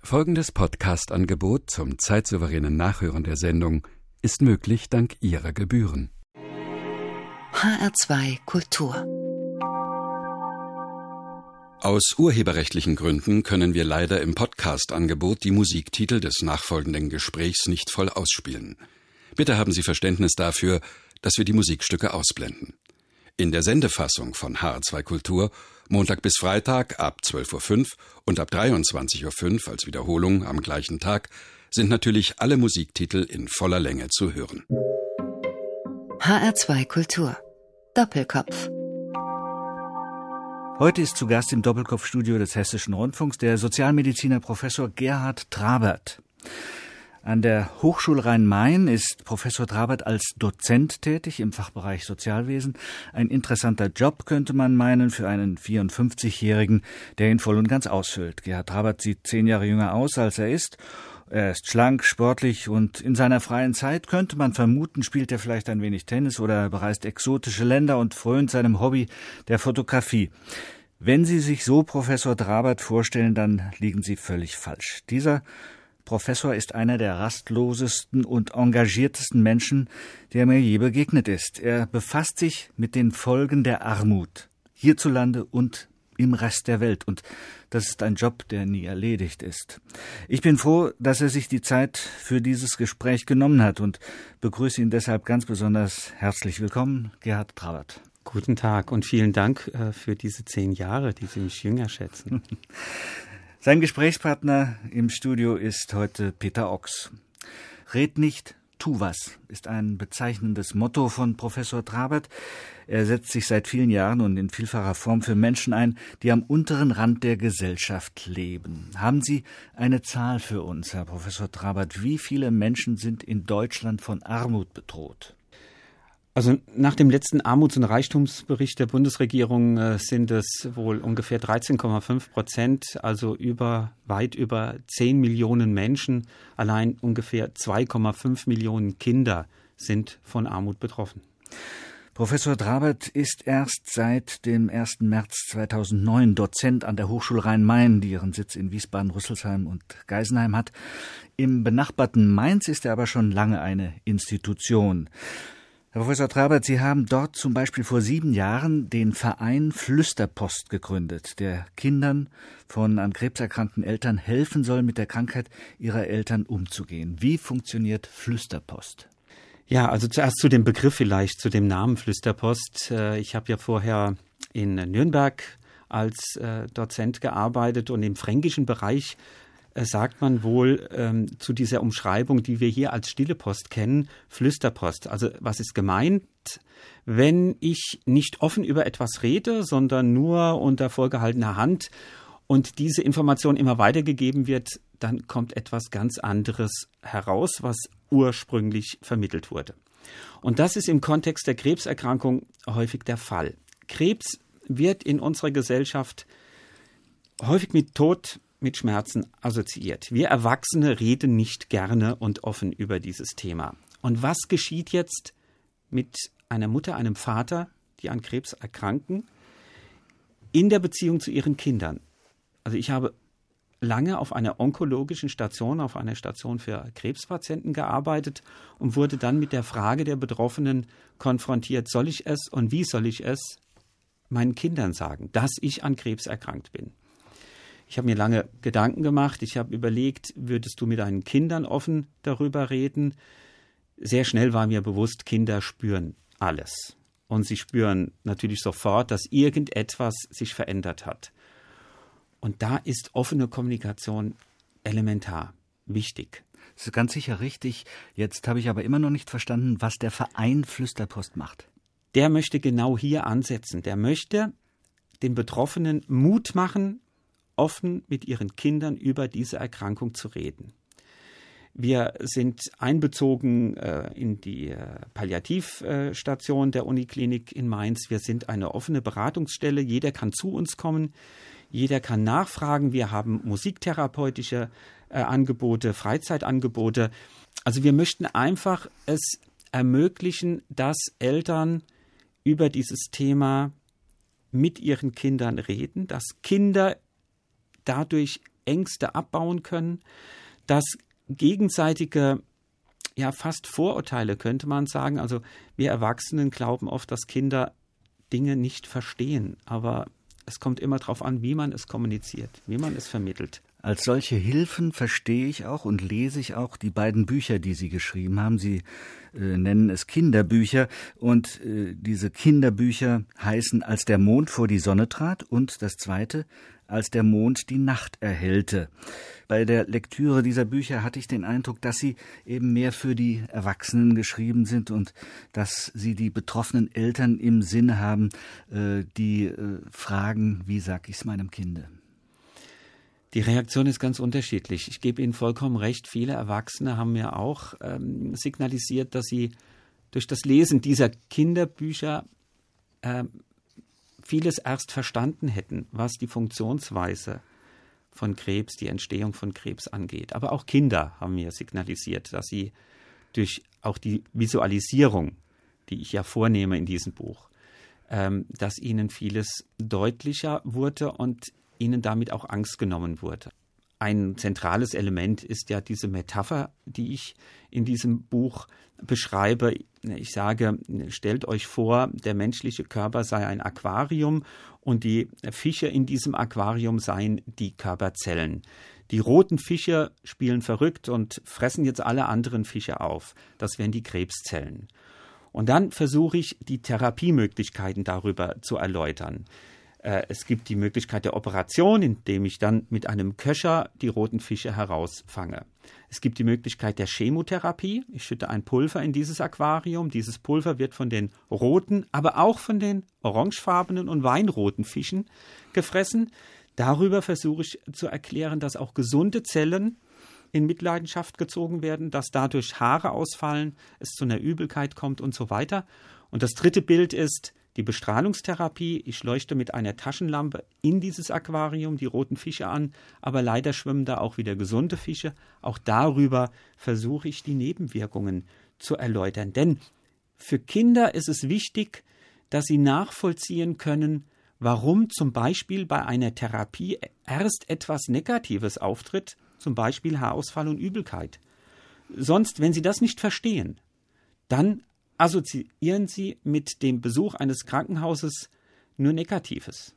Folgendes Podcast-Angebot zum zeitsouveränen Nachhören der Sendung ist möglich dank Ihrer Gebühren. HR2 Kultur. Aus urheberrechtlichen Gründen können wir leider im Podcast-Angebot die Musiktitel des nachfolgenden Gesprächs nicht voll ausspielen. Bitte haben Sie Verständnis dafür, dass wir die Musikstücke ausblenden. In der Sendefassung von HR2 Kultur Montag bis Freitag ab 12.05 Uhr und ab 23.05 Uhr als Wiederholung am gleichen Tag sind natürlich alle Musiktitel in voller Länge zu hören. HR2 Kultur. Doppelkopf. Heute ist zu Gast im Doppelkopfstudio des Hessischen Rundfunks der Sozialmediziner Professor Gerhard Trabert. An der Hochschule Rhein-Main ist Professor Trabert als Dozent tätig im Fachbereich Sozialwesen. Ein interessanter Job, könnte man meinen, für einen 54-Jährigen, der ihn voll und ganz ausfüllt. Gerhard Trabert sieht 10 Jahre jünger aus, als er ist. Er ist schlank, sportlich und in seiner freien Zeit, könnte man vermuten, spielt er vielleicht ein wenig Tennis oder bereist exotische Länder und frönt seinem Hobby der Fotografie. Wenn Sie sich so Professor Trabert vorstellen, dann liegen Sie völlig falsch. Dieser Professor ist einer der rastlosesten und engagiertesten Menschen, der mir je begegnet ist. Er befasst sich mit den Folgen der Armut, hierzulande und im Rest der Welt. Und das ist ein Job, der nie erledigt ist. Ich bin froh, dass er sich die Zeit für dieses Gespräch genommen hat und begrüße ihn deshalb ganz besonders herzlich willkommen, Gerhard Trabert. Guten Tag und vielen Dank für diese 10 Jahre, die Sie mich jünger schätzen. Sein Gesprächspartner im Studio ist heute Peter Ochs. Red nicht, tu was, ist ein bezeichnendes Motto von Professor Trabert. Er setzt sich seit vielen Jahren und in vielfacher Form für Menschen ein, die am unteren Rand der Gesellschaft leben. Haben Sie eine Zahl für uns, Herr Professor Trabert? Wie viele Menschen sind in Deutschland von Armut bedroht? Also nach dem letzten Armuts- und Reichtumsbericht der Bundesregierung sind es wohl ungefähr 13,5%, also weit über 10 Millionen Menschen. Allein ungefähr 2,5 Millionen Kinder sind von Armut betroffen. Professor Trabert ist erst seit dem 1. März 2009 Dozent an der Hochschule Rhein-Main, die ihren Sitz in Wiesbaden, Rüsselsheim und Geisenheim hat. Im benachbarten Mainz ist er aber schon lange eine Institution. Herr Professor Trabert, Sie haben dort zum Beispiel vor 7 Jahren den Verein Flüsterpost gegründet, der Kindern von an Krebs erkrankten Eltern helfen soll, mit der Krankheit ihrer Eltern umzugehen. Wie funktioniert Flüsterpost? Ja, also zuerst zu dem Begriff vielleicht, zu dem Namen Flüsterpost. Ich habe ja vorher in Nürnberg als Dozent gearbeitet und im fränkischen Bereich sagt man wohl zu dieser Umschreibung, die wir hier als stille Post kennen, Flüsterpost. Also was ist gemeint? Wenn ich nicht offen über etwas rede, sondern nur unter vorgehaltener Hand und diese Information immer weitergegeben wird, dann kommt etwas ganz anderes heraus, was ursprünglich vermittelt wurde. Und das ist im Kontext der Krebserkrankung häufig der Fall. Krebs wird in unserer Gesellschaft häufig mit Tod, mit Schmerzen assoziiert. Wir Erwachsene reden nicht gerne und offen über dieses Thema. Und was geschieht jetzt mit einer Mutter, einem Vater, die an Krebs erkranken, in der Beziehung zu ihren Kindern? Also ich habe lange auf einer onkologischen Station, auf einer Station für Krebspatienten gearbeitet und wurde dann mit der Frage der Betroffenen konfrontiert, soll ich es und wie soll ich es meinen Kindern sagen, dass ich an Krebs erkrankt bin? Ich habe mir lange Gedanken gemacht. Ich habe überlegt, würdest du mit deinen Kindern offen darüber reden? Sehr schnell war mir bewusst, Kinder spüren alles. Und sie spüren natürlich sofort, dass irgendetwas sich verändert hat. Und da ist offene Kommunikation elementar, wichtig. Das ist ganz sicher richtig. Jetzt habe ich aber immer noch nicht verstanden, was der Verein Flüsterpost macht. Der möchte genau hier ansetzen. Der möchte den Betroffenen Mut machen, offen mit ihren Kindern über diese Erkrankung zu reden. Wir sind einbezogen in die Palliativstation der Uniklinik in Mainz. Wir sind eine offene Beratungsstelle. Jeder kann zu uns kommen, jeder kann nachfragen. Wir haben musiktherapeutische Angebote, Freizeitangebote. Also wir möchten einfach es ermöglichen, dass Eltern über dieses Thema mit ihren Kindern reden, dass Kinder dadurch Ängste abbauen können, dass gegenseitige, ja fast Vorurteile könnte man sagen. Also wir Erwachsenen glauben oft, dass Kinder Dinge nicht verstehen, aber es kommt immer darauf an, wie man es kommuniziert, wie man es vermittelt. Als solche Hilfen verstehe ich auch und lese ich auch die beiden Bücher, die Sie geschrieben haben. Sie nennen es Kinderbücher und diese Kinderbücher heißen Als der Mond vor die Sonne trat und das zweite Als der Mond die Nacht erhellte. Bei der Lektüre dieser Bücher hatte ich den Eindruck, dass sie eben mehr für die Erwachsenen geschrieben sind und dass sie die betroffenen Eltern im Sinn haben, die fragen, wie sag ich's meinem Kinde? Die Reaktion ist ganz unterschiedlich. Ich gebe Ihnen vollkommen recht. Viele Erwachsene haben mir auch signalisiert, dass sie durch das Lesen dieser Kinderbücher vieles erst verstanden hätten, was die Funktionsweise von Krebs, die Entstehung von Krebs angeht. Aber auch Kinder haben mir signalisiert, dass sie durch auch die Visualisierung, die ich ja vornehme in diesem Buch, dass ihnen vieles deutlicher wurde und ihnen damit auch Angst genommen wurde. Ein zentrales Element ist ja diese Metapher, die ich in diesem Buch beschreibe. Ich sage, stellt euch vor, der menschliche Körper sei ein Aquarium und die Fische in diesem Aquarium seien die Körperzellen. Die roten Fische spielen verrückt und fressen jetzt alle anderen Fische auf. Das wären die Krebszellen. Und dann versuche ich, die Therapiemöglichkeiten darüber zu erläutern. Es gibt die Möglichkeit der Operation, indem ich dann mit einem Köcher die roten Fische herausfange. Es gibt die Möglichkeit der Chemotherapie. Ich schütte ein Pulver in dieses Aquarium. Dieses Pulver wird von den roten, aber auch von den orangefarbenen und weinroten Fischen gefressen. Darüber versuche ich zu erklären, dass auch gesunde Zellen in Mitleidenschaft gezogen werden, dass dadurch Haare ausfallen, es zu einer Übelkeit kommt und so weiter. Und das dritte Bild ist die Bestrahlungstherapie. Ich leuchte mit einer Taschenlampe in dieses Aquarium die roten Fische an, aber leider schwimmen da auch wieder gesunde Fische. Auch darüber versuche ich, die Nebenwirkungen zu erläutern. Denn für Kinder ist es wichtig, dass sie nachvollziehen können, warum zum Beispiel bei einer Therapie erst etwas Negatives auftritt, zum Beispiel Haarausfall und Übelkeit. Sonst, wenn sie das nicht verstehen, dann assoziieren sie mit dem Besuch eines Krankenhauses nur Negatives.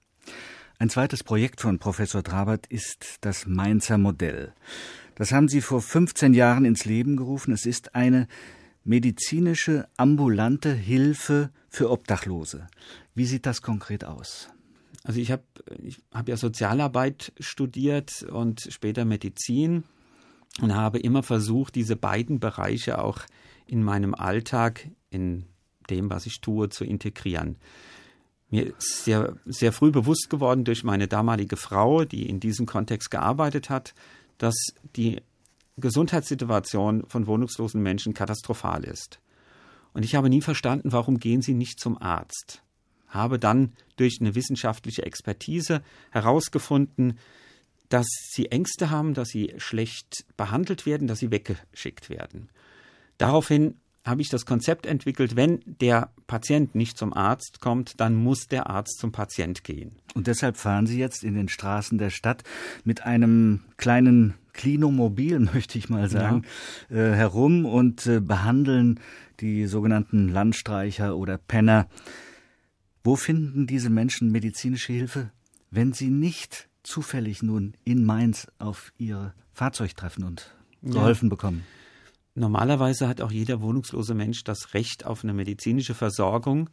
Ein zweites Projekt von Professor Trabert ist das Mainzer Modell. Das haben Sie vor 15 Jahren ins Leben gerufen. Es ist eine medizinische, ambulante Hilfe für Obdachlose. Wie sieht das konkret aus? Also ich hab ja Sozialarbeit studiert und später Medizin und habe immer versucht, diese beiden Bereiche auch in meinem Alltag, in dem, was ich tue, zu integrieren. Mir ist sehr, sehr früh bewusst geworden durch meine damalige Frau, die in diesem Kontext gearbeitet hat, dass die Gesundheitssituation von wohnungslosen Menschen katastrophal ist. Und ich habe nie verstanden, warum gehen sie nicht zum Arzt. Habe dann durch eine wissenschaftliche Expertise herausgefunden, dass sie Ängste haben, dass sie schlecht behandelt werden, dass sie weggeschickt werden. Daraufhin habe ich das Konzept entwickelt, wenn der Patient nicht zum Arzt kommt, dann muss der Arzt zum Patient gehen. Und deshalb fahren Sie jetzt in den Straßen der Stadt mit einem kleinen Klinomobil, möchte ich mal sagen, herum und behandeln die sogenannten Landstreicher oder Penner. Wo finden diese Menschen medizinische Hilfe, wenn sie nicht zufällig nun in Mainz auf ihr Fahrzeug treffen und geholfen bekommen? Normalerweise hat auch jeder wohnungslose Mensch das Recht auf eine medizinische Versorgung.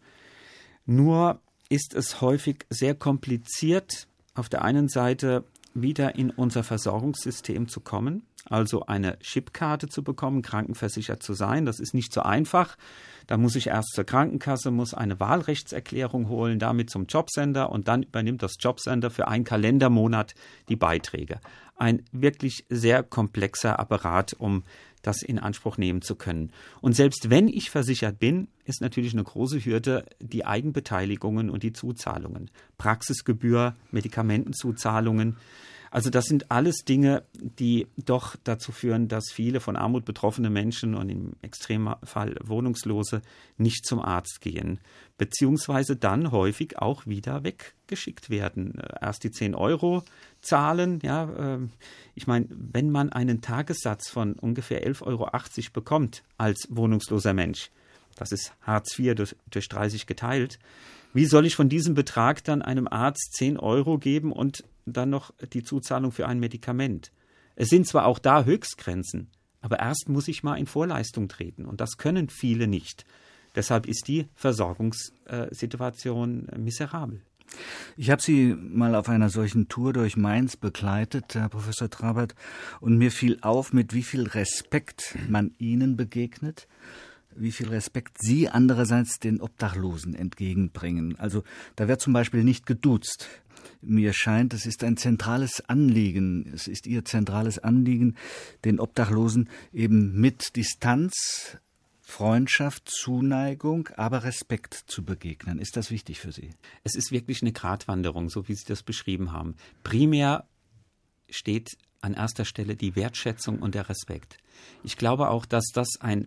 Nur ist es häufig sehr kompliziert, auf der einen Seite wieder in unser Versorgungssystem zu kommen, also eine Chipkarte zu bekommen, krankenversichert zu sein. Das ist nicht so einfach. Da muss ich erst zur Krankenkasse, muss eine Wahlrechtserklärung holen, damit zum Jobcenter und dann übernimmt das Jobcenter für einen Kalendermonat die Beiträge. Ein wirklich sehr komplexer Apparat, um das in Anspruch nehmen zu können. Und selbst wenn ich versichert bin, ist natürlich eine große Hürde die Eigenbeteiligungen und die Zuzahlungen. Praxisgebühr, Medikamentenzuzahlungen. Also das sind alles Dinge, die doch dazu führen, dass viele von Armut betroffene Menschen und im Extremfall Wohnungslose nicht zum Arzt gehen, beziehungsweise dann häufig auch wieder weggeschickt werden. Erst die 10 € zahlen. Ja, ich meine, wenn man einen Tagessatz von ungefähr 11,80 € bekommt als wohnungsloser Mensch, das ist Hartz IV durch 30 geteilt, wie soll ich von diesem Betrag dann einem Arzt 10 € geben und dann noch die Zuzahlung für ein Medikament? Es sind zwar auch da Höchstgrenzen, aber erst muss ich mal in Vorleistung treten. Und das können viele nicht. Deshalb ist die Versorgungssituation miserabel. Ich habe Sie mal auf einer solchen Tour durch Mainz begleitet, Herr Professor Trabert, und mir fiel auf, mit wie viel Respekt man Ihnen begegnet, wie viel Respekt Sie andererseits den Obdachlosen entgegenbringen. Also da wird zum Beispiel nicht geduzt. Mir scheint, es ist ein zentrales Anliegen, es ist Ihr zentrales Anliegen, den Obdachlosen eben mit Distanz, Freundschaft, Zuneigung, aber Respekt zu begegnen. Ist das wichtig für Sie? Es ist wirklich eine Gratwanderung, so wie Sie das beschrieben haben. Primär steht an erster Stelle die Wertschätzung und der Respekt. Ich glaube auch, dass das ein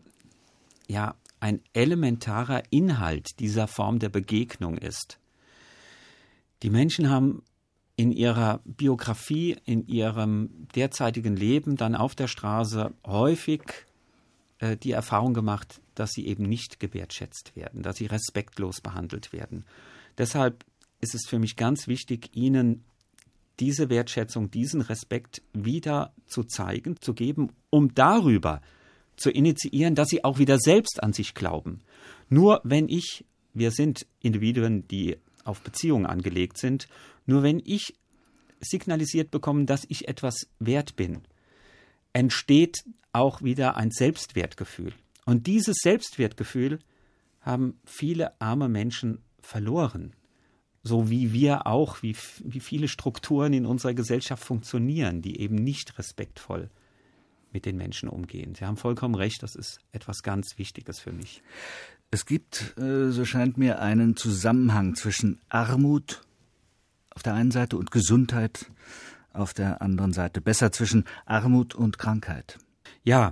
elementarer Inhalt dieser Form der Begegnung ist. Die Menschen haben in ihrer Biografie, in ihrem derzeitigen Leben dann auf der Straße häufig die Erfahrung gemacht, dass sie eben nicht gewertschätzt werden, dass sie respektlos behandelt werden. Deshalb ist es für mich ganz wichtig, ihnen diese Wertschätzung, diesen Respekt wieder zu zeigen, zu geben, um darüber zu initiieren, dass sie auch wieder selbst an sich glauben. Nur wenn wir sind Individuen, die auf Beziehungen angelegt sind, nur wenn ich signalisiert bekomme, dass ich etwas wert bin, entsteht auch wieder ein Selbstwertgefühl. Und dieses Selbstwertgefühl haben viele arme Menschen verloren. So wie wir auch, wie viele Strukturen in unserer Gesellschaft funktionieren, die eben nicht respektvoll mit den Menschen umgehen. Sie haben vollkommen recht, das ist etwas ganz Wichtiges für mich. Es gibt, so scheint mir, einen Zusammenhang zwischen Armut auf der einen Seite und Gesundheit auf der anderen Seite. Besser zwischen Armut und Krankheit. Ja,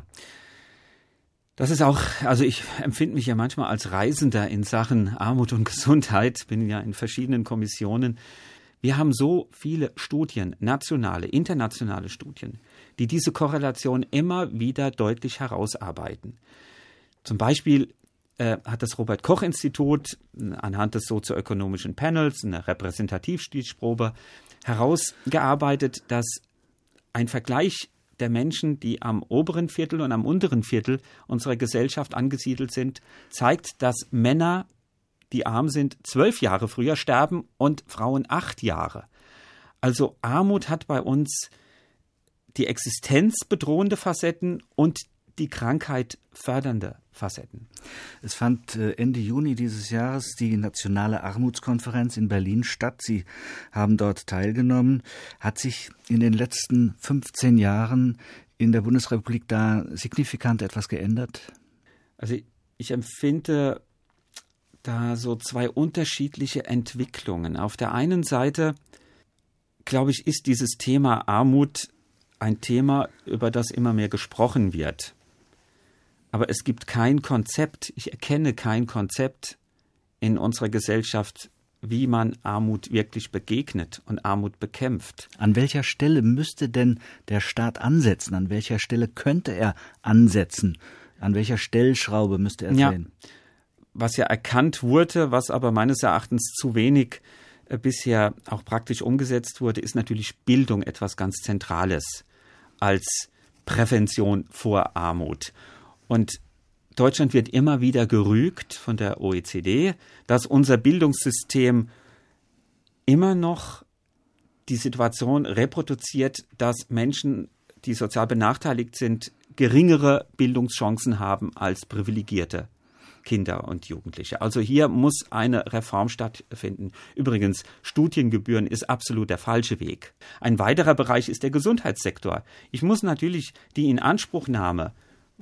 das ist auch, also ich empfinde mich ja manchmal als Reisender in Sachen Armut und Gesundheit, bin ja in verschiedenen Kommissionen. Wir haben so viele Studien, nationale, internationale Studien, die diese Korrelation immer wieder deutlich herausarbeiten. Zum Beispiel hat das Robert-Koch-Institut anhand des sozioökonomischen Panels eine Repräsentativstichprobe herausgearbeitet, dass ein Vergleich der Menschen, die am oberen Viertel und am unteren Viertel unserer Gesellschaft angesiedelt sind, zeigt, dass Männer, die arm sind, 12 Jahre früher sterben und Frauen 8 Jahre. Also Armut hat bei uns die Existenz bedrohende Facetten und die Krankheit fördernde Facetten. Es fand Ende Juni dieses Jahres die Nationale Armutskonferenz in Berlin statt. Sie haben dort teilgenommen. Hat sich in den letzten 15 Jahren in der Bundesrepublik da signifikant etwas geändert? Also ich empfinde da so zwei unterschiedliche Entwicklungen. Auf der einen Seite, glaube ich, ist dieses Thema Armut ein Thema, über das immer mehr gesprochen wird. Aber es gibt kein Konzept, ich erkenne kein Konzept in unserer Gesellschaft, wie man Armut wirklich begegnet und Armut bekämpft. An welcher Stelle müsste denn der Staat ansetzen? An welcher Stelle könnte er ansetzen? An welcher Stellschraube müsste er drehen? Was ja erkannt wurde, was aber meines Erachtens zu wenig bisher auch praktisch umgesetzt wurde, ist natürlich Bildung etwas ganz Zentrales als Prävention vor Armut. Und Deutschland wird immer wieder gerügt von der OECD, dass unser Bildungssystem immer noch die Situation reproduziert, dass Menschen, die sozial benachteiligt sind, geringere Bildungschancen haben als privilegierte Kinder und Jugendliche. Also hier muss eine Reform stattfinden. Übrigens, Studiengebühren ist absolut der falsche Weg. Ein weiterer Bereich ist der Gesundheitssektor. Ich muss natürlich die Inanspruchnahme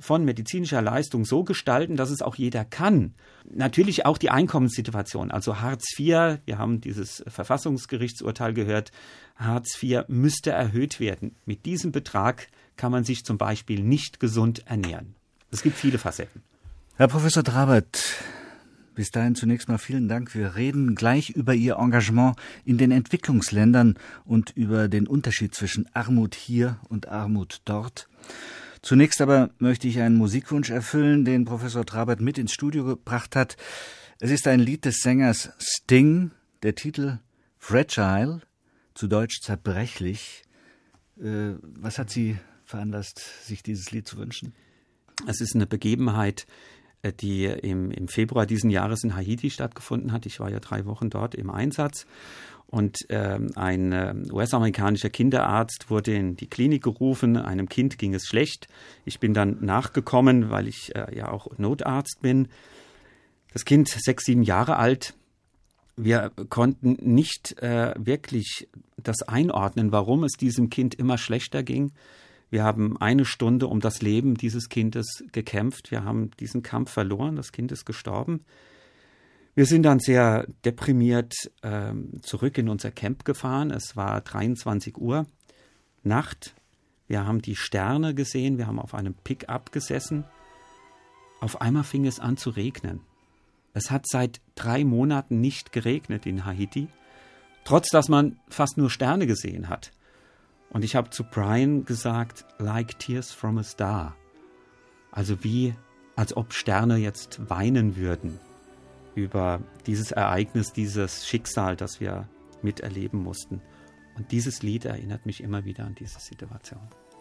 von medizinischer Leistung so gestalten, dass es auch jeder kann. Natürlich auch die Einkommenssituation, also Hartz IV, wir haben dieses Verfassungsgerichtsurteil gehört, Hartz IV müsste erhöht werden. Mit diesem Betrag kann man sich zum Beispiel nicht gesund ernähren. Es gibt viele Facetten. Herr Professor Trabert, bis dahin zunächst mal vielen Dank. Wir reden gleich über Ihr Engagement in den Entwicklungsländern und über den Unterschied zwischen Armut hier und Armut dort. Zunächst aber möchte ich einen Musikwunsch erfüllen, den Professor Trabert mit ins Studio gebracht hat. Es ist ein Lied des Sängers Sting, der Titel Fragile, zu Deutsch zerbrechlich. Was hat Sie veranlasst, sich dieses Lied zu wünschen? Es ist eine Begebenheit, die im Februar diesen Jahres in Haiti stattgefunden hat. Ich war ja 3 Wochen dort im Einsatz. Und ein US-amerikanischer Kinderarzt wurde in die Klinik gerufen. Einem Kind ging es schlecht. Ich bin dann nachgekommen, weil ich ja auch Notarzt bin. Das Kind 6, 7 Jahre alt. Wir konnten nicht wirklich das einordnen, warum es diesem Kind immer schlechter ging. Wir haben 1 Stunde um das Leben dieses Kindes gekämpft. Wir haben diesen Kampf verloren. Das Kind ist gestorben. Wir sind dann sehr deprimiert zurück in unser Camp gefahren. Es war 23 Uhr Nacht. Wir haben die Sterne gesehen. Wir haben auf einem Pick-up gesessen. Auf einmal fing es an zu regnen. Es hat seit 3 Monaten nicht geregnet in Haiti, trotz dass man fast nur Sterne gesehen hat. Und ich habe zu Brian gesagt, like tears from a star. Also wie, als ob Sterne jetzt weinen würden über dieses Ereignis, dieses Schicksal, das wir miterleben mussten. Und dieses Lied erinnert mich immer wieder an diese Situation.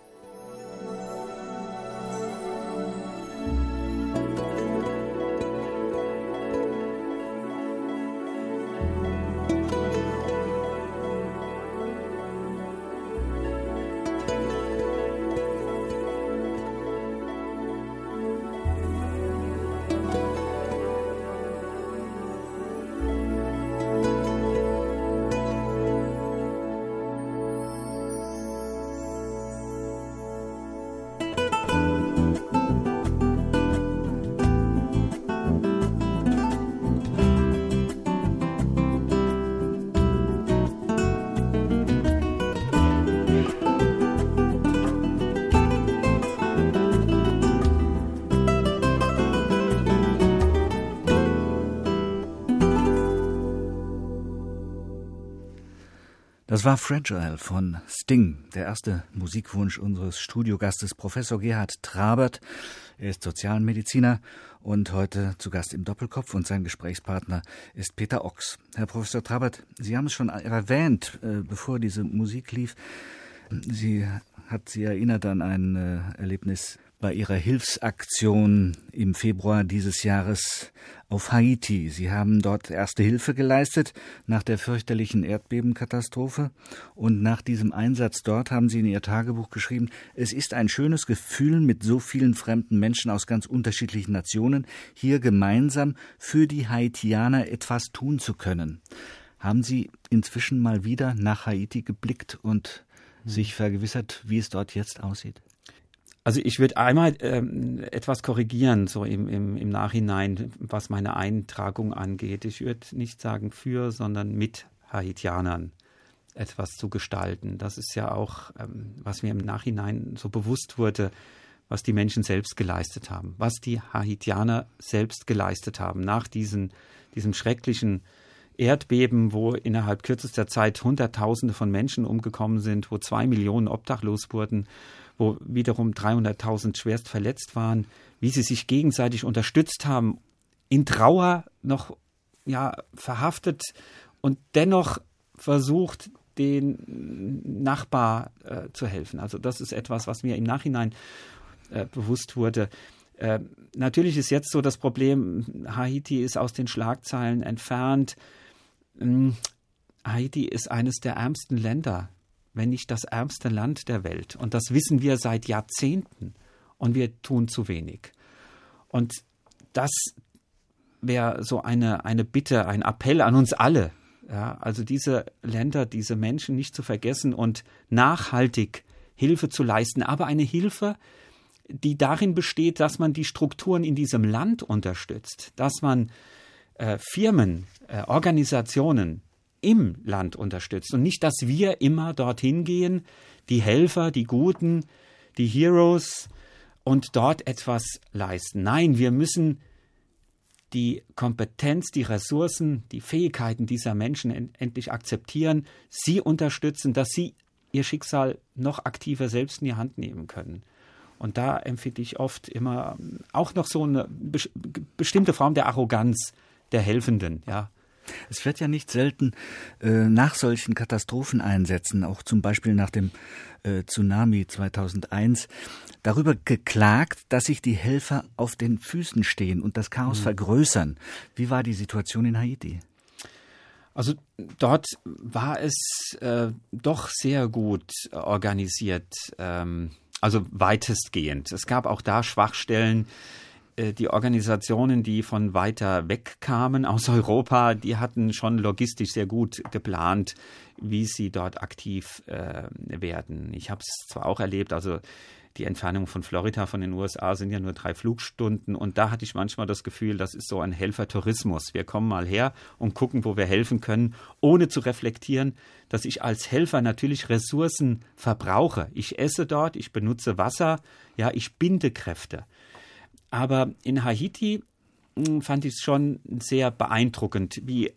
Das war Fragile von Sting, der erste Musikwunsch unseres Studiogastes Professor Gerhard Trabert. Er ist Sozialmediziner und heute zu Gast im Doppelkopf und sein Gesprächspartner ist Peter Ochs. Herr Professor Trabert, Sie haben es schon erwähnt, bevor diese Musik lief. Sie hat Sie erinnert an ein Erlebnis bei Ihrer Hilfsaktion im Februar dieses Jahres auf Haiti. Sie haben dort erste Hilfe geleistet nach der fürchterlichen Erdbebenkatastrophe. Und nach diesem Einsatz dort haben Sie in Ihr Tagebuch geschrieben, es ist ein schönes Gefühl, mit so vielen fremden Menschen aus ganz unterschiedlichen Nationen hier gemeinsam für die Haitianer etwas tun zu können. Haben Sie inzwischen mal wieder nach Haiti geblickt und sich vergewissert, wie es dort jetzt aussieht? Also ich würde einmal etwas korrigieren, so im Nachhinein, was meine Eintragung angeht. Ich würde nicht sagen für, sondern mit Haitianern etwas zu gestalten. Das ist ja auch, was mir im Nachhinein so bewusst wurde, was die Menschen selbst geleistet haben, was die Haitianer selbst geleistet haben nach diesem schrecklichen Erdbeben, wo innerhalb kürzester Zeit Hunderttausende von Menschen umgekommen sind, wo 2 Millionen obdachlos wurden, wo wiederum 300.000 schwerst verletzt waren, wie sie sich gegenseitig unterstützt haben, in Trauer noch verhaftet und dennoch versucht, den Nachbar zu helfen. Also das ist etwas, was mir im Nachhinein bewusst wurde. Natürlich ist jetzt so das Problem, Haiti ist aus den Schlagzeilen entfernt. Haiti ist eines der ärmsten Länder, wenn nicht das ärmste Land der Welt. Und das wissen wir seit Jahrzehnten. Und wir tun zu wenig. Und das wäre so eine Bitte, ein Appell an uns alle. Ja, also diese Länder, diese Menschen nicht zu vergessen und nachhaltig Hilfe zu leisten. Aber eine Hilfe, die darin besteht, dass man die Strukturen in diesem Land unterstützt, dass man Firmen, Organisationen im Land unterstützt und nicht, dass wir immer dorthin gehen, die Helfer, die Guten, die Heroes und dort etwas leisten. Nein, wir müssen die Kompetenz, die Ressourcen, die Fähigkeiten dieser Menschen endlich akzeptieren, sie unterstützen, dass sie ihr Schicksal noch aktiver selbst in die Hand nehmen können. Und da empfinde ich oft immer auch noch so eine bestimmte Form der Arroganz der Helfenden, ja. Es wird ja nicht selten nach solchen Katastropheneinsätzen, auch zum Beispiel nach dem Tsunami 2001, darüber geklagt, dass sich die Helfer auf den Füßen stehen und das Chaos vergrößern. Wie war die Situation in Haiti? Also dort war es doch sehr gut organisiert, also weitestgehend. Es gab auch da Schwachstellen. Die Organisationen, die von weiter weg kamen aus Europa, die hatten schon logistisch sehr gut geplant, wie sie dort aktiv werden. Ich habe es zwar auch erlebt, also die Entfernung von Florida von den USA sind ja nur 3 Flugstunden und da hatte ich manchmal das Gefühl, das ist so ein Helfertourismus. Wir kommen mal her und gucken, wo wir helfen können, ohne zu reflektieren, dass ich als Helfer natürlich Ressourcen verbrauche. Ich esse dort, ich benutze Wasser, ja, ich binde Kräfte. Aber in Haiti fand ich es schon sehr beeindruckend, wie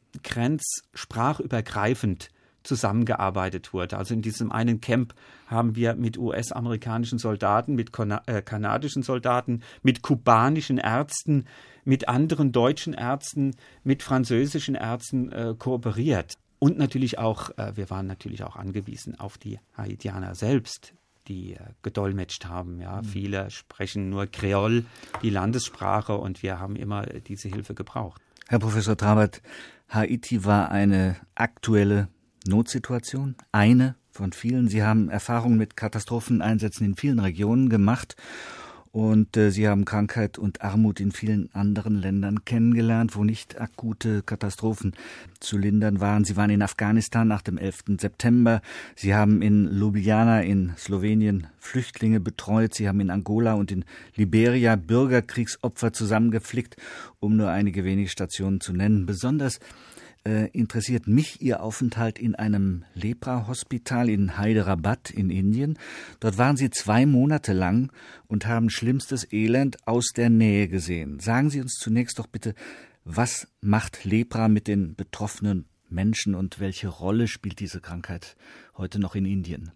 grenzsprachübergreifend zusammengearbeitet wurde. Also in diesem einen Camp haben wir mit US-amerikanischen Soldaten, mit kanadischen Soldaten, mit kubanischen Ärzten, mit anderen deutschen Ärzten, mit französischen Ärzten kooperiert. Und natürlich auch, wir waren natürlich auch angewiesen auf die Haitianer selbst, die gedolmetscht haben. Ja. Viele sprechen nur Kreol, die Landessprache, und wir haben immer diese Hilfe gebraucht. Herr Professor Trabert, Haiti war eine aktuelle Notsituation, eine von vielen. Sie haben Erfahrungen mit Katastropheneinsätzen in vielen Regionen gemacht und Sie haben Krankheit und Armut in vielen anderen Ländern kennengelernt, wo nicht akute Katastrophen zu lindern waren. Sie waren in Afghanistan nach dem 11. September. Sie haben in Ljubljana in Slowenien Flüchtlinge betreut. Sie haben in Angola und in Liberia Bürgerkriegsopfer zusammengeflickt, um nur einige wenige Stationen zu nennen. Besonders interessiert mich Ihr Aufenthalt in einem Lepra-Hospital in Hyderabad in Indien. Dort waren Sie 2 Monate lang und haben schlimmstes Elend aus der Nähe gesehen. Sagen Sie uns zunächst doch bitte, was macht Lepra mit den betroffenen Menschen und welche Rolle spielt diese Krankheit heute noch in Indien?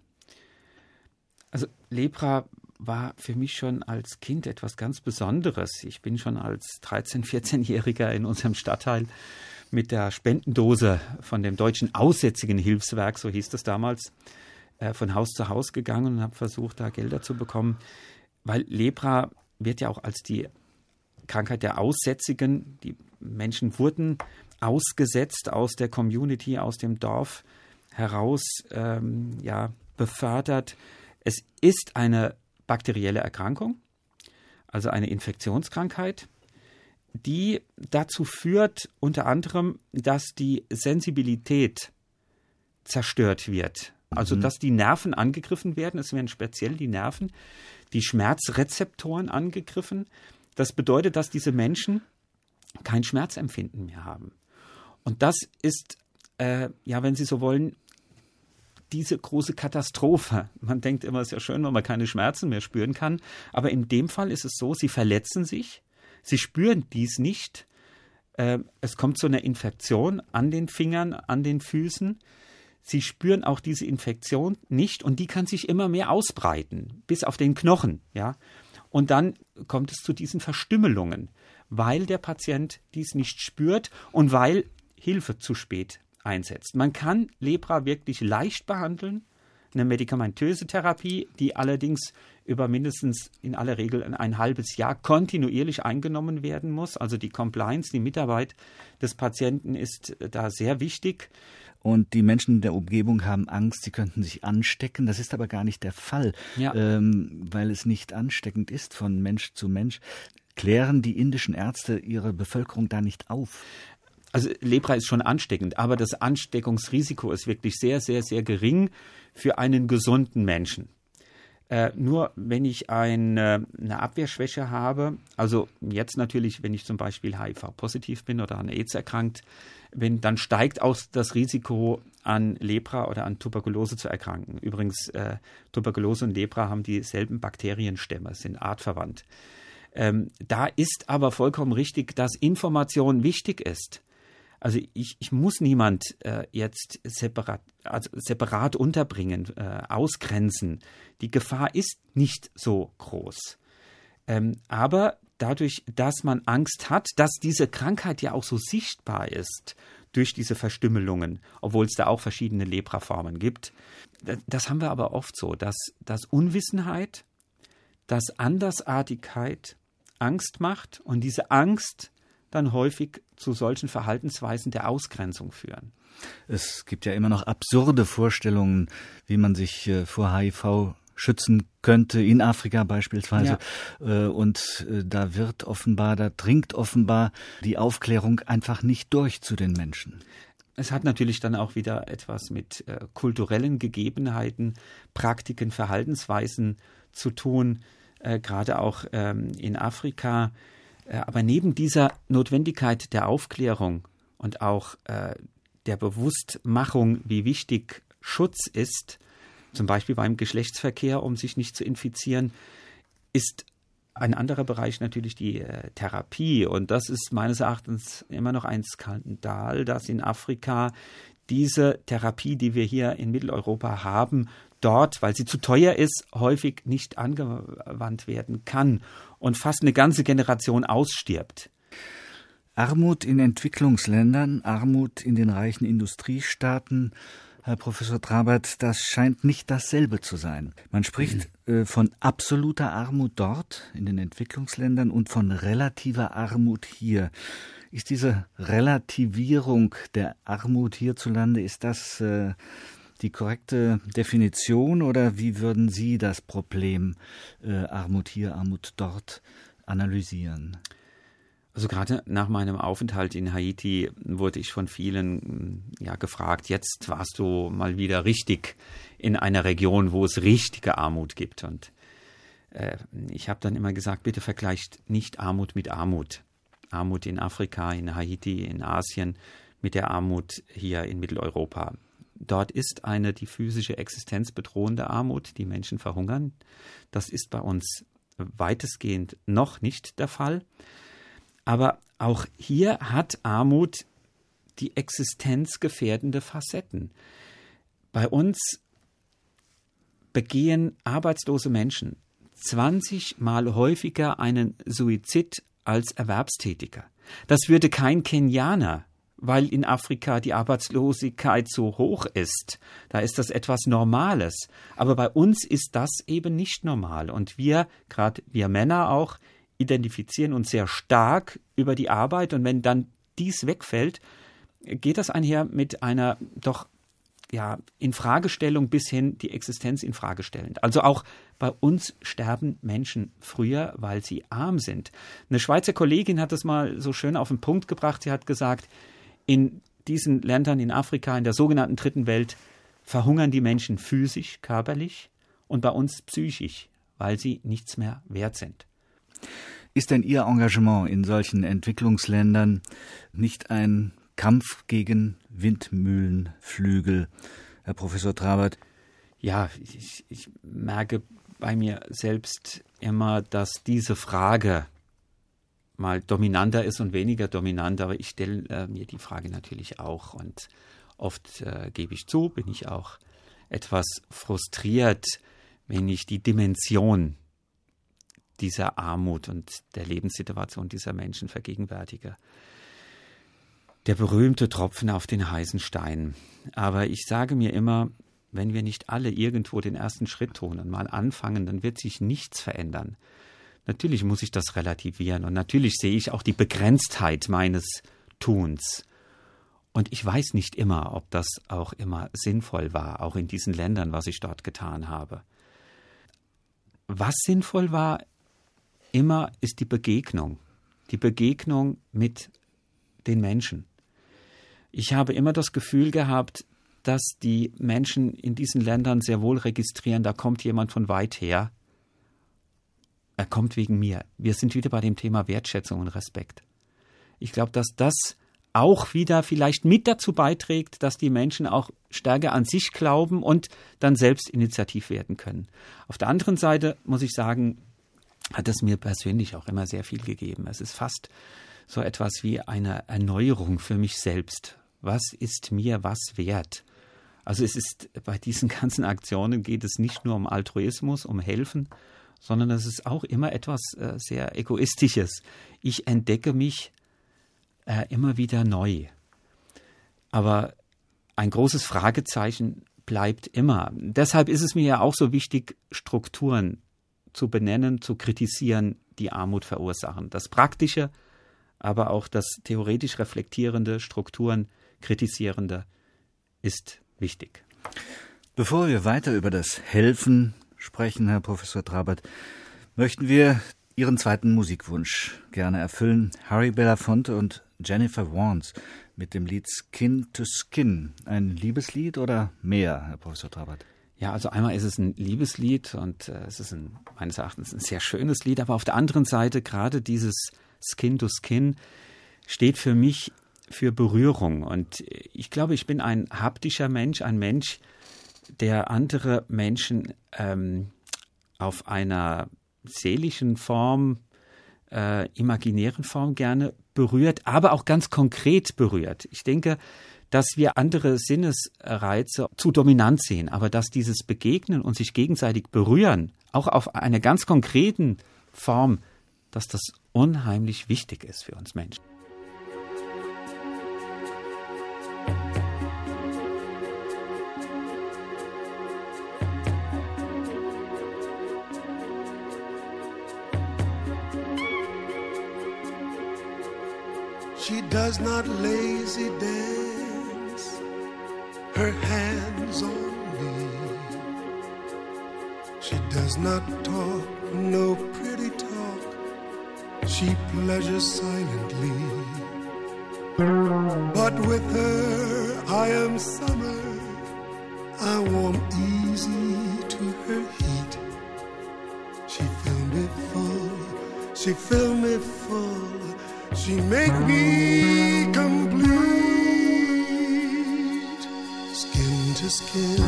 Also Lepra war für mich schon als Kind etwas ganz Besonderes. Ich bin schon als 13-, 14-Jähriger in unserem Stadtteil mit der Spendendose von dem Deutschen Aussätzigen Hilfswerk, so hieß es damals, von Haus zu Haus gegangen und habe versucht, da Gelder zu bekommen. Weil Lepra wird ja auch als die Krankheit der Aussätzigen, die Menschen wurden ausgesetzt aus der Community, aus dem Dorf heraus, befördert. Es ist eine bakterielle Erkrankung, also eine Infektionskrankheit, die dazu führt, unter anderem, dass die Sensibilität zerstört wird. Also, dass die Nerven angegriffen werden. Es werden speziell die Nerven, die Schmerzrezeptoren angegriffen. Das bedeutet, dass diese Menschen kein Schmerzempfinden mehr haben. Und das ist, wenn Sie so wollen, diese große Katastrophe. Man denkt immer, es ist ja schön, wenn man keine Schmerzen mehr spüren kann. Aber in dem Fall ist es so, sie verletzen sich. Sie spüren dies nicht. Es kommt zu einer Infektion an den Fingern, an den Füßen. Sie spüren auch diese Infektion nicht und die kann sich immer mehr ausbreiten, bis auf den Knochen. Ja? Und dann kommt es zu diesen Verstümmelungen, weil der Patient dies nicht spürt und weil Hilfe zu spät einsetzt. Man kann Lepra wirklich leicht behandeln, eine medikamentöse Therapie, die allerdings über mindestens in aller Regel ein halbes Jahr kontinuierlich eingenommen werden muss. Also die Compliance, die Mitarbeit des Patienten ist da sehr wichtig. Und die Menschen in der Umgebung haben Angst, sie könnten sich anstecken. Das ist aber gar nicht der Fall, weil es nicht ansteckend ist von Mensch zu Mensch. Klären die indischen Ärzte ihre Bevölkerung da nicht auf? Also Lepra ist schon ansteckend, aber das Ansteckungsrisiko ist wirklich sehr, sehr, sehr gering für einen gesunden Menschen. Nur wenn ich eine Abwehrschwäche habe, also jetzt natürlich, wenn ich zum Beispiel HIV-positiv bin oder an AIDS erkrankt bin, dann steigt auch das Risiko, an Lepra oder an Tuberkulose zu erkranken. Übrigens, Tuberkulose und Lepra haben dieselben Bakterienstämme, sind artverwandt. Da ist aber vollkommen richtig, dass Information wichtig ist. Also ich muss niemand jetzt separat unterbringen, ausgrenzen. Die Gefahr ist nicht so groß. Aber dadurch, dass man Angst hat, dass diese Krankheit ja auch so sichtbar ist durch diese Verstümmelungen, obwohl es da auch verschiedene Lepraformen gibt, das haben wir aber oft so, dass Unwissenheit, dass Andersartigkeit Angst macht und diese Angst dann häufig zu solchen Verhaltensweisen der Ausgrenzung führen. Es gibt ja immer noch absurde Vorstellungen, wie man sich vor HIV schützen könnte, in Afrika beispielsweise. Ja. Und da dringt offenbar die Aufklärung einfach nicht durch zu den Menschen. Es hat natürlich dann auch wieder etwas mit kulturellen Gegebenheiten, Praktiken, Verhaltensweisen zu tun, gerade auch in Afrika. Aber neben dieser Notwendigkeit der Aufklärung und auch der Bewusstmachung, wie wichtig Schutz ist, zum Beispiel beim Geschlechtsverkehr, um sich nicht zu infizieren, ist ein anderer Bereich natürlich die Therapie. Und das ist meines Erachtens immer noch ein Skandal, dass in Afrika diese Therapie, die wir hier in Mitteleuropa haben, dort, weil sie zu teuer ist, häufig nicht angewandt werden kann und fast eine ganze Generation ausstirbt. Armut in Entwicklungsländern, Armut in den reichen Industriestaaten, Herr Professor Trabert, das scheint nicht dasselbe zu sein. Man spricht von absoluter Armut dort in den Entwicklungsländern und von relativer Armut hier. Ist diese Relativierung der Armut hierzulande, ist das die korrekte Definition oder wie würden Sie das Problem Armut hier, Armut dort analysieren? Also gerade nach meinem Aufenthalt in Haiti wurde ich von vielen gefragt, jetzt warst du mal wieder richtig in einer Region, wo es richtige Armut gibt. Und ich habe dann immer gesagt, bitte vergleicht nicht Armut mit Armut. Armut in Afrika, in Haiti, in Asien mit der Armut hier in Mitteleuropa. Dort ist die physische Existenz bedrohende Armut, die Menschen verhungern. Das ist bei uns weitestgehend noch nicht der Fall. Aber auch hier hat Armut die existenzgefährdende Facetten. Bei uns begehen arbeitslose Menschen 20 Mal häufiger einen Suizid als Erwerbstätiger. Das würde kein Kenianer, weil in Afrika die Arbeitslosigkeit so hoch ist. Da ist das etwas Normales. Aber bei uns ist das eben nicht normal. Und wir, gerade wir Männer auch, identifizieren uns sehr stark über die Arbeit und wenn dann dies wegfällt, geht das einher mit einer doch Infragestellung bis hin die Existenz infragestellend. Also auch bei uns sterben Menschen früher, weil sie arm sind. Eine Schweizer Kollegin hat das mal so schön auf den Punkt gebracht. Sie hat gesagt, in diesen Ländern in Afrika, in der sogenannten Dritten Welt, verhungern die Menschen physisch, körperlich und bei uns psychisch, weil sie nichts mehr wert sind. Ist denn Ihr Engagement in solchen Entwicklungsländern nicht ein Kampf gegen Windmühlenflügel, Herr Professor Trabert? Ja, ich merke bei mir selbst immer, dass diese Frage mal dominanter ist und weniger dominant, aber ich stelle mir die Frage natürlich auch und oft gebe ich zu, bin ich auch etwas frustriert, wenn ich die Dimension dieser Armut und der Lebenssituation dieser Menschen vergegenwärtige. Der berühmte Tropfen auf den heißen Stein. Aber ich sage mir immer, wenn wir nicht alle irgendwo den ersten Schritt tun und mal anfangen, dann wird sich nichts verändern. Natürlich muss ich das relativieren und natürlich sehe ich auch die Begrenztheit meines Tuns. Und ich weiß nicht immer, ob das auch immer sinnvoll war, auch in diesen Ländern, was ich dort getan habe. Was sinnvoll war, immer ist die Begegnung mit den Menschen. Ich habe immer das Gefühl gehabt, dass die Menschen in diesen Ländern sehr wohl registrieren, da kommt jemand von weit her. Er kommt wegen mir. Wir sind wieder bei dem Thema Wertschätzung und Respekt. Ich glaube, dass das auch wieder vielleicht mit dazu beiträgt, dass die Menschen auch stärker an sich glauben und dann selbst initiativ werden können. Auf der anderen Seite muss ich sagen, hat es mir persönlich auch immer sehr viel gegeben. Es ist fast so etwas wie eine Erneuerung für mich selbst. Was ist mir was wert? Also es ist bei diesen ganzen Aktionen geht es nicht nur um Altruismus, um Helfen, sondern es ist auch immer etwas sehr Egoistisches. Ich entdecke mich immer wieder neu. Aber ein großes Fragezeichen bleibt immer. Deshalb ist es mir ja auch so wichtig, Strukturen zu benennen, zu kritisieren, die Armut verursachen. Das Praktische, aber auch das theoretisch reflektierende, Strukturen kritisierende ist wichtig. Bevor wir weiter über das Helfen sprechen, Herr Professor Trabert, möchten wir Ihren zweiten Musikwunsch gerne erfüllen. Harry Belafonte und Jennifer Warnes mit dem Lied Skin to Skin. Ein Liebeslied oder mehr, Herr Professor Trabert? Ja, also einmal ist es ein Liebeslied und es ist meines Erachtens ein sehr schönes Lied, aber auf der anderen Seite gerade dieses Skin to Skin steht für mich für Berührung. Und ich glaube, ich bin ein haptischer Mensch, ein Mensch, der andere Menschen auf einer seelischen Form, imaginären Form gerne berührt, aber auch ganz konkret berührt. Ich denke, dass wir andere Sinnesreize zu dominant sehen, aber dass dieses Begegnen und sich gegenseitig berühren, auch auf einer ganz konkreten Form, dass das unheimlich wichtig ist für uns Menschen. She does not lazy dance her hands on me. She does not talk no pretty talk. She pleasures silently. But with her I am summer. I warm easy to her heat. She fill me full. She fill me full. She make me complete, skin to skin,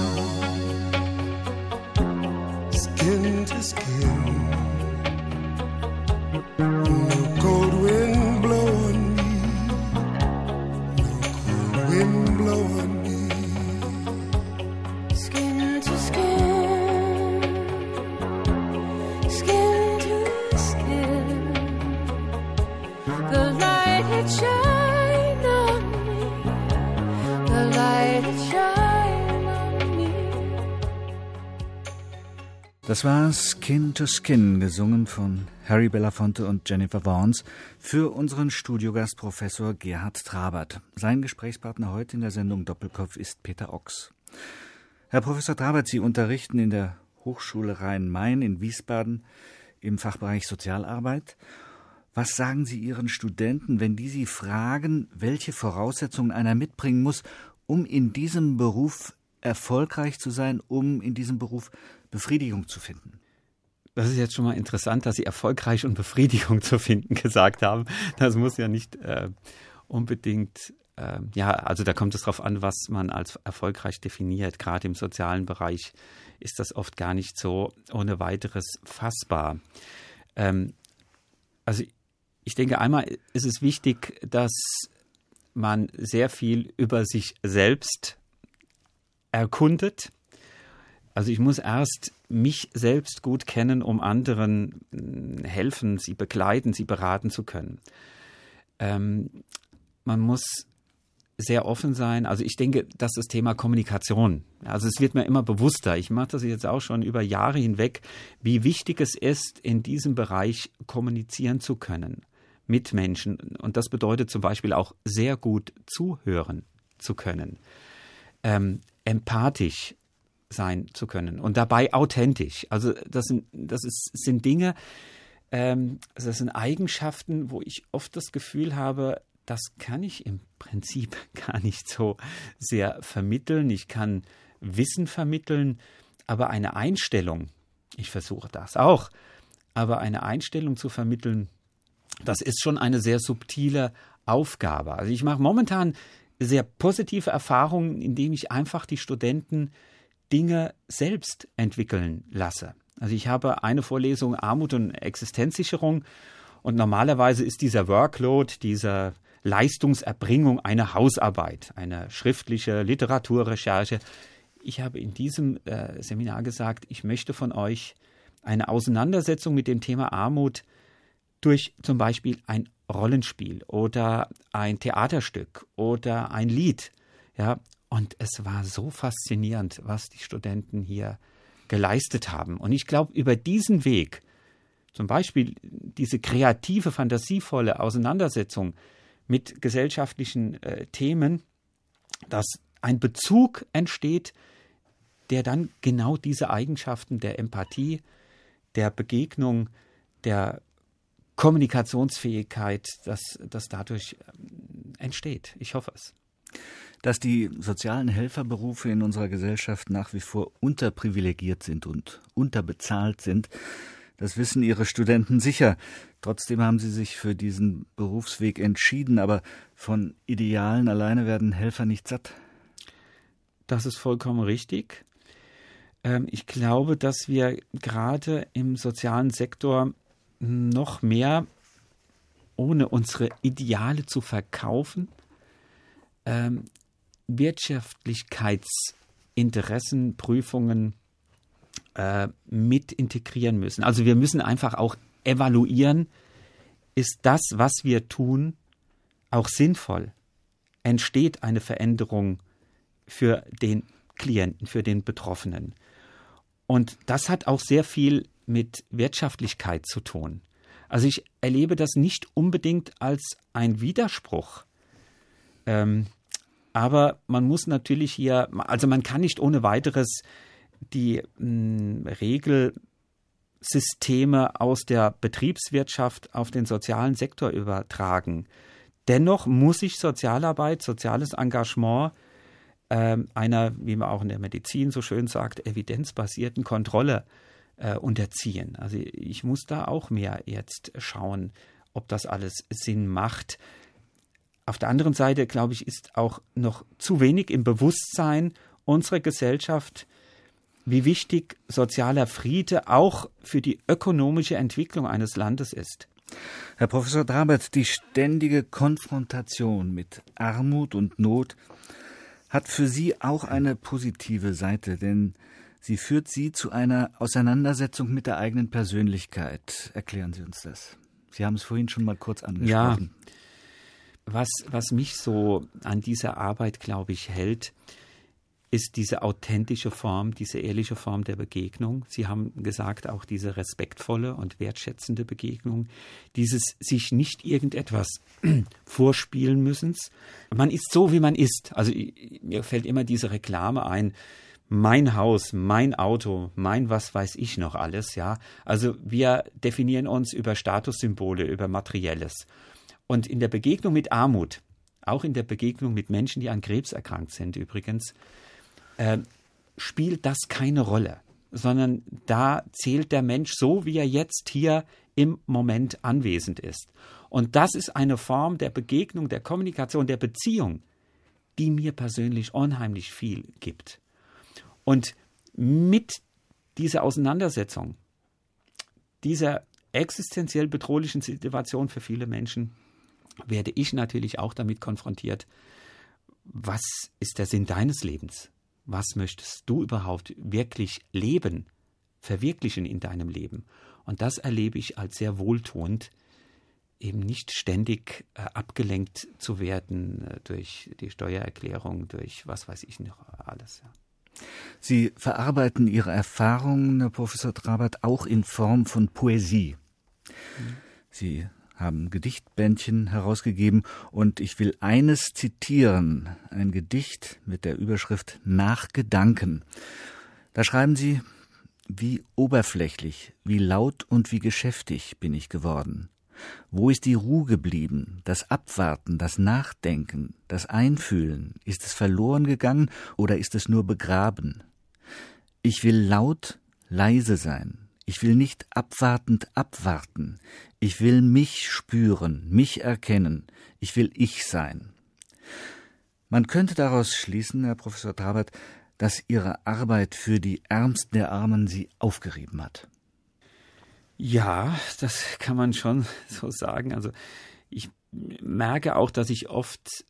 skin to skin. No cold wind blow on me, no cold wind blow on me. Skin to skin, skin to skin. The light had shine on me. The light had shine on me. Das war Skin to Skin, gesungen von Harry Belafonte und Jennifer Warnes für unseren Studiogast Professor Gerhard Trabert. Sein Gesprächspartner heute in der Sendung Doppelkopf ist Peter Ochs. Herr Professor Trabert, Sie unterrichten in der Hochschule Rhein-Main in Wiesbaden im Fachbereich Sozialarbeit. Was sagen Sie Ihren Studenten, wenn die Sie fragen, welche Voraussetzungen einer mitbringen muss, um in diesem Beruf erfolgreich zu sein, um in diesem Beruf Befriedigung zu finden? Das ist jetzt schon mal interessant, dass Sie erfolgreich und Befriedigung zu finden gesagt haben. Das muss ja nicht unbedingt, also da kommt es drauf an, was man als erfolgreich definiert. Gerade im sozialen Bereich ist das oft gar nicht so ohne weiteres fassbar. Also ich denke, einmal ist es wichtig, dass man sehr viel über sich selbst erkundet. Also ich muss erst mich selbst gut kennen, um anderen helfen, sie begleiten, sie beraten zu können. Man muss sehr offen sein. Also ich denke, dass das Thema Kommunikation, also es wird mir immer bewusster, ich mache das jetzt auch schon über Jahre hinweg, wie wichtig es ist, in diesem Bereich kommunizieren zu können mit Menschen. Und das bedeutet zum Beispiel auch sehr gut zuhören zu können, empathisch sein zu können und dabei authentisch. Also das sind Dinge, das sind Eigenschaften, wo ich oft das Gefühl habe, das kann ich im Prinzip gar nicht so sehr vermitteln. Ich kann Wissen vermitteln, aber eine Einstellung, ich versuche das auch, aber eine Einstellung zu vermitteln, das ist schon eine sehr subtile Aufgabe. Also ich mache momentan sehr positive Erfahrungen, indem ich einfach die Studenten Dinge selbst entwickeln lasse. Also ich habe eine Vorlesung Armut und Existenzsicherung und normalerweise ist dieser Workload, diese Leistungserbringung eine Hausarbeit, eine schriftliche Literaturrecherche. Ich habe in diesem Seminar gesagt, ich möchte von euch eine Auseinandersetzung mit dem Thema Armut durch zum Beispiel ein Rollenspiel oder ein Theaterstück oder ein Lied. Ja, und es war so faszinierend, was die Studenten hier geleistet haben. Und ich glaube, über diesen Weg, zum Beispiel diese kreative, fantasievolle Auseinandersetzung mit gesellschaftlichen Themen, dass ein Bezug entsteht, der dann genau diese Eigenschaften der Empathie, der Begegnung, der Kommunikationsfähigkeit, dass dadurch entsteht. Ich hoffe es. Dass die sozialen Helferberufe in unserer Gesellschaft nach wie vor unterprivilegiert sind und unterbezahlt sind, das wissen Ihre Studenten sicher. Trotzdem haben sie sich für diesen Berufsweg entschieden, aber von Idealen alleine werden Helfer nicht satt. Das ist vollkommen richtig. Ich glaube, dass wir gerade im sozialen Sektor noch mehr, ohne unsere Ideale zu verkaufen, Wirtschaftlichkeitsinteressenprüfungen mit integrieren müssen. Also wir müssen einfach auch evaluieren, ist das, was wir tun, auch sinnvoll? Entsteht eine Veränderung für den Klienten, für den Betroffenen? Und das hat auch sehr viel mit Wirtschaftlichkeit zu tun. Also ich erlebe das nicht unbedingt als ein Widerspruch. Aber man muss natürlich hier, also man kann nicht ohne weiteres die Regelsysteme aus der Betriebswirtschaft auf den sozialen Sektor übertragen. Dennoch muss sich Sozialarbeit, soziales Engagement einer, wie man auch in der Medizin so schön sagt, evidenzbasierten Kontrolle unterziehen. Also ich muss da auch mehr jetzt schauen, ob das alles Sinn macht. Auf der anderen Seite, glaube ich, ist auch noch zu wenig im Bewusstsein unserer Gesellschaft, wie wichtig sozialer Friede auch für die ökonomische Entwicklung eines Landes ist. Herr Professor Trabert, die ständige Konfrontation mit Armut und Not hat für Sie auch eine positive Seite, denn sie führt Sie zu einer Auseinandersetzung mit der eigenen Persönlichkeit. Erklären Sie uns das. Sie haben es vorhin schon mal kurz angesprochen. Ja, was mich so an dieser Arbeit, glaube ich, hält, ist diese authentische Form, diese ehrliche Form der Begegnung. Sie haben gesagt, auch diese respektvolle und wertschätzende Begegnung, dieses sich nicht irgendetwas vorspielen müssen. Man ist so, wie man ist. Also mir fällt immer diese Reklame ein, mein Haus, mein Auto, mein was weiß ich noch alles. Ja, also wir definieren uns über Statussymbole, über Materielles. Und in der Begegnung mit Armut, auch in der Begegnung mit Menschen, die an Krebs erkrankt sind übrigens, spielt das keine Rolle, sondern da zählt der Mensch so, wie er jetzt hier im Moment anwesend ist. Und das ist eine Form der Begegnung, der Kommunikation, der Beziehung, die mir persönlich unheimlich viel gibt. Und mit dieser Auseinandersetzung, dieser existenziell bedrohlichen Situation für viele Menschen, werde ich natürlich auch damit konfrontiert, was ist der Sinn deines Lebens? Was möchtest du überhaupt wirklich leben, verwirklichen in deinem Leben? Und das erlebe ich als sehr wohltuend, eben nicht ständig abgelenkt zu werden durch die Steuererklärung, durch was weiß ich noch alles. Ja. Sie verarbeiten Ihre Erfahrungen, Herr Professor Trabert, auch in Form von Poesie. Sie haben Gedichtbändchen herausgegeben und ich will eines zitieren, ein Gedicht mit der Überschrift Nach Gedanken. Da schreiben Sie: Wie oberflächlich, wie laut und wie geschäftig bin ich geworden. Wo ist die Ruhe geblieben, das Abwarten, das Nachdenken, das Einfühlen? Ist es verloren gegangen oder ist es nur begraben? Ich will laut, leise sein. Ich will nicht abwartend abwarten. Ich will mich spüren, mich erkennen. Ich will ich sein. Man könnte daraus schließen, Herr Professor Trabert, dass Ihre Arbeit für die Ärmsten der Armen Sie aufgerieben hat. Ja, das kann man schon so sagen. Also ich merke auch, dass ich oft,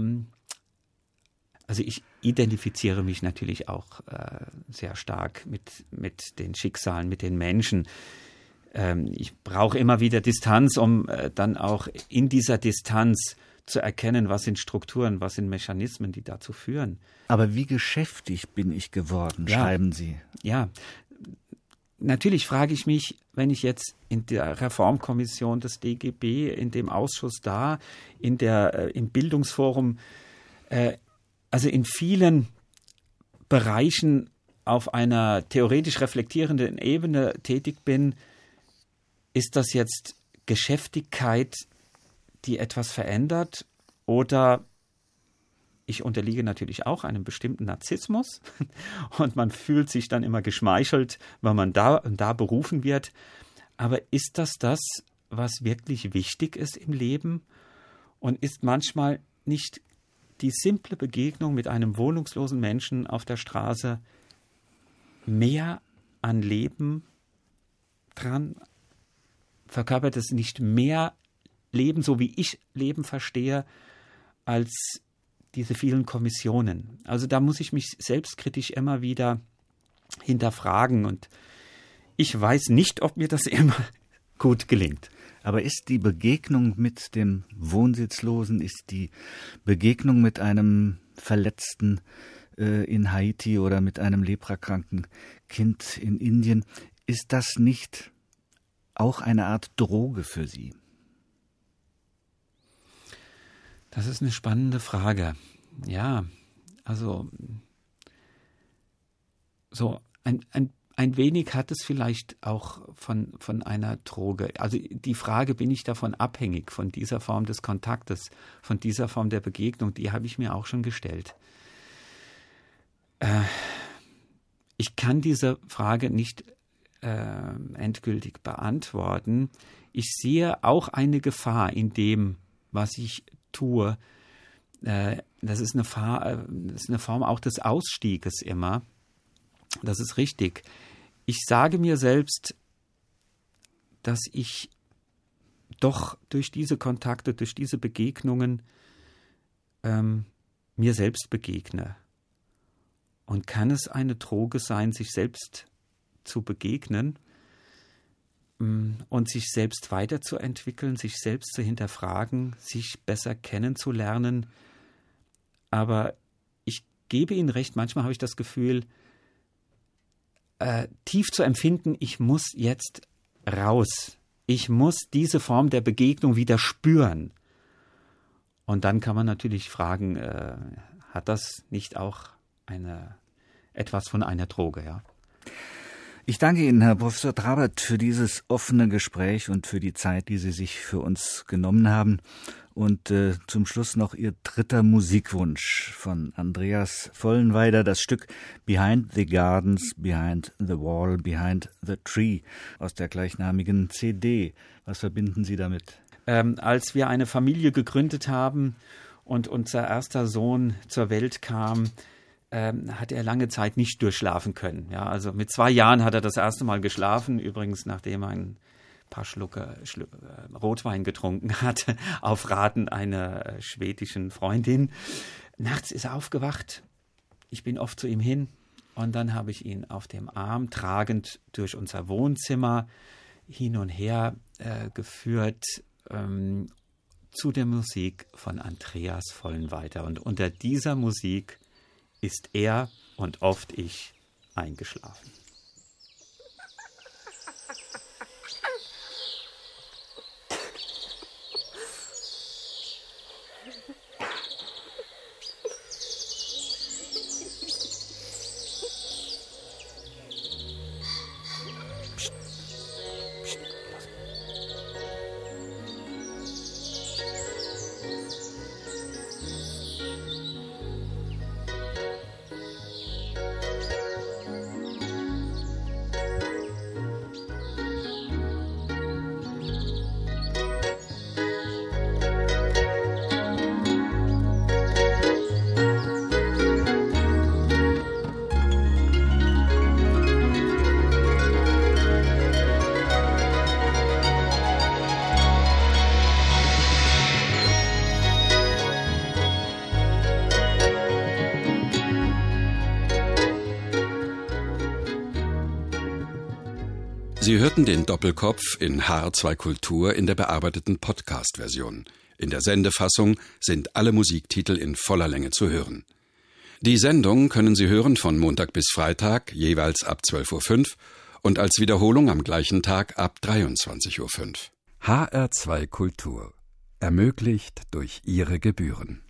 ich identifiziere mich natürlich auch sehr stark mit den Schicksalen, mit den Menschen. Ich brauche immer wieder Distanz, um dann auch in dieser Distanz zu erkennen, was sind Strukturen, was sind Mechanismen, die dazu führen. Aber wie geschäftig bin ich geworden, schreiben Sie. Ja, natürlich frage ich mich, wenn ich jetzt in der Reformkommission des DGB, in dem Ausschuss da, im Bildungsforum, also in vielen Bereichen auf einer theoretisch reflektierenden Ebene tätig bin, ist das jetzt Geschäftigkeit, die etwas verändert, oder ich unterliege natürlich auch einem bestimmten Narzissmus und man fühlt sich dann immer geschmeichelt, weil man da und da berufen wird. Aber ist das, was wirklich wichtig ist im Leben? Und ist manchmal nicht die simple Begegnung mit einem wohnungslosen Menschen auf der Straße mehr an Leben dran? Verkörpert es nicht mehr Leben, so wie ich Leben verstehe, als diese vielen Kommissionen? Also da muss ich mich selbstkritisch immer wieder hinterfragen und ich weiß nicht, ob mir das immer gut gelingt. Aber ist die Begegnung mit dem Wohnsitzlosen, ist die Begegnung mit einem Verletzten in Haiti oder mit einem leprakranken Kind in Indien, ist das nicht auch eine Art Droge für Sie? Das ist eine spannende Frage. Ja, also so ein wenig hat es vielleicht auch von einer Droge. Also die Frage, bin ich davon abhängig, von dieser Form des Kontaktes, von dieser Form der Begegnung, die habe ich mir auch schon gestellt. Ich kann diese Frage nicht endgültig beantworten. Ich sehe auch eine Gefahr in dem, was ich tue. Das ist eine Form auch des Ausstieges immer. Das ist richtig. Ich sage mir selbst, dass ich doch durch diese Kontakte, durch diese Begegnungen mir selbst begegne. Und kann es eine Droge sein, sich selbst zu begegnen und sich selbst weiterzuentwickeln, sich selbst zu hinterfragen, sich besser kennenzulernen. Aber ich gebe Ihnen recht, manchmal habe ich das Gefühl, tief zu empfinden, ich muss jetzt raus. Ich muss diese Form der Begegnung wieder spüren. Und dann kann man natürlich fragen, hat das nicht auch etwas von einer Droge, ja? Ich danke Ihnen, Herr Professor Trabert, für dieses offene Gespräch und für die Zeit, die Sie sich für uns genommen haben. Und zum Schluss noch Ihr dritter Musikwunsch von Andreas Vollenweider, das Stück Behind the Gardens, Behind the Wall, Behind the Tree aus der gleichnamigen CD. Was verbinden Sie damit? Als wir eine Familie gegründet haben und unser erster Sohn zur Welt kam, hat er lange Zeit nicht durchschlafen können. Ja, also mit 2 Jahren hat er das erste Mal geschlafen, übrigens nachdem er ein paar Schlucke Rotwein getrunken hatte, auf Raten einer schwedischen Freundin. Nachts ist er aufgewacht. Ich bin oft zu ihm hin und dann habe ich ihn auf dem Arm tragend durch unser Wohnzimmer hin und her geführt zu der Musik von Andreas Vollenweider. Und unter dieser Musik ist er und oft ich eingeschlafen. Sie hörten den Doppelkopf in HR2 Kultur in der bearbeiteten Podcast-Version. In der Sendefassung sind alle Musiktitel in voller Länge zu hören. Die Sendung können Sie hören von Montag bis Freitag, jeweils ab 12.05 Uhr und als Wiederholung am gleichen Tag ab 23.05 Uhr. HR2 Kultur. Ermöglicht durch Ihre Gebühren.